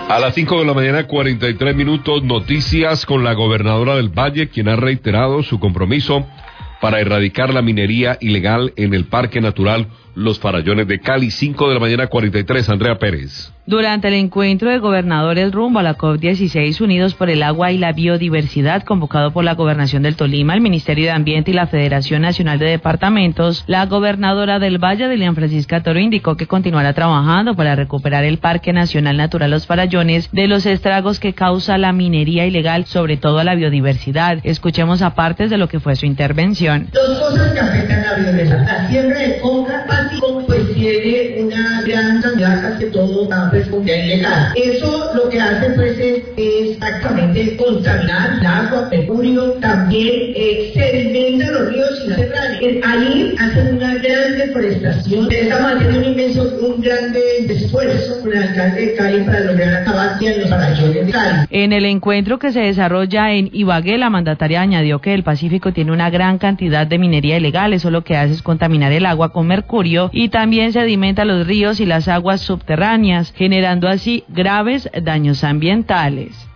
A las 5 de la mañana, 43 minutos, noticias con la gobernadora del Valle, quien ha reiterado su compromiso para erradicar la minería ilegal en el Parque Natural Los Farallones de Cali. 5 de la mañana, 43, Andrea Pérez. Durante el encuentro de gobernadores rumbo a la COP16 Unidos por el Agua y la Biodiversidad, convocado por la Gobernación del Tolima, el Ministerio de Ambiente y la Federación Nacional de Departamentos, la gobernadora del Valle, Dilian Francisca Toro, indicó que continuará trabajando para recuperar el Parque Nacional Natural Los Farallones de los estragos que causa la minería ilegal, sobre todo a la biodiversidad. Escuchemos a partes de lo que fue su intervención. Dos cosas que afectan a la biodiversidad. La siembra de coca, pues tiene una gran cantidad, casi todo ilegal. Eso lo que hace pues es exactamente contaminar el agua, mercurio, también sedimenta los ríos y las serranas. Ahí hacen una gran deforestación. Estamos haciendo un gran esfuerzo con el alcalde de Cali para lograr acabar con los farallones de Cali. En el encuentro que se desarrolla en Ibagué, la mandataria añadió que el Pacífico tiene una gran cantidad de minería ilegal. Eso lo que hace es contaminar el agua con mercurio y también sedimenta los ríos y las aguas subterráneas, generando así graves daños ambientales.